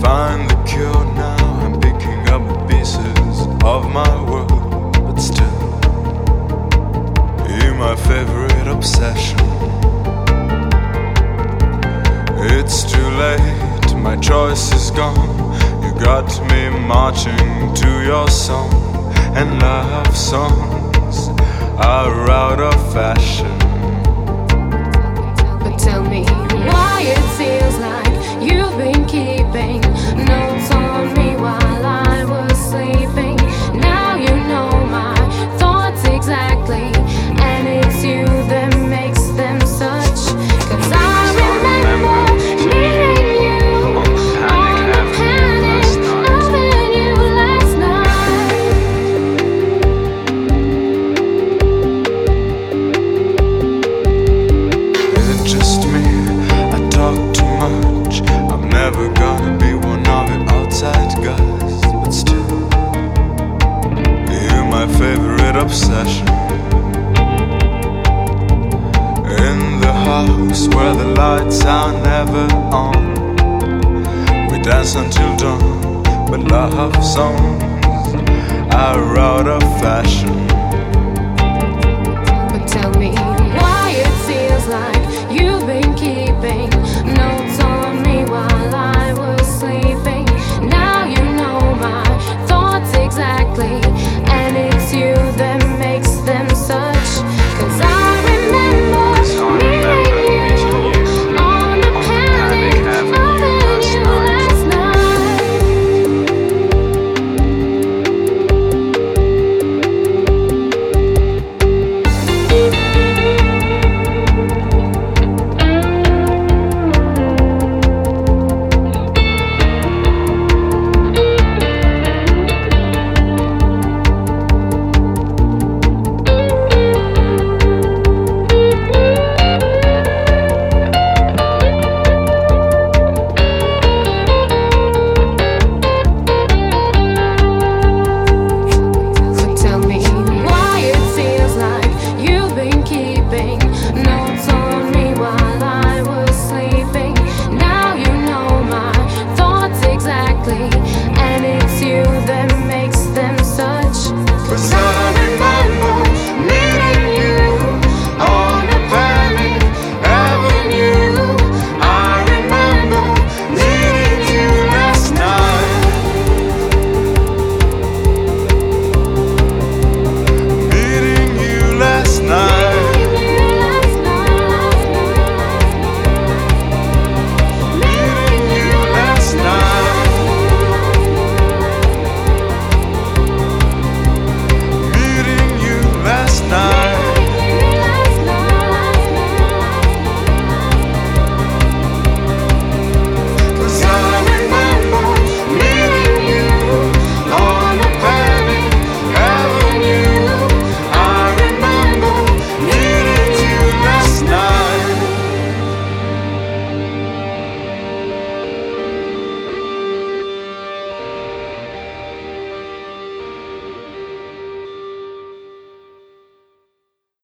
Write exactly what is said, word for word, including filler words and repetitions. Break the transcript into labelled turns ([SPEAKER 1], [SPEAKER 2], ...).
[SPEAKER 1] find the cure now. I'm picking up pieces of my world, but still, you're my favorite obsession. It's too late, my choice is gone. You got me marching to your song, and love songs are out of fashion.
[SPEAKER 2] But tell me why it feels like you've been keeping notes on me while I was sleeping. Now you know my thoughts exactly, and it's you that makes them such. 'Cause I remember meeting you on the panic, loving you last night.
[SPEAKER 1] Is it just me? I talk too much. I'm never gonna be one of your outside guys, but still, you're my favorite obsession. In the house where the lights are never on, we dance until dawn, but love songs are out of fashion.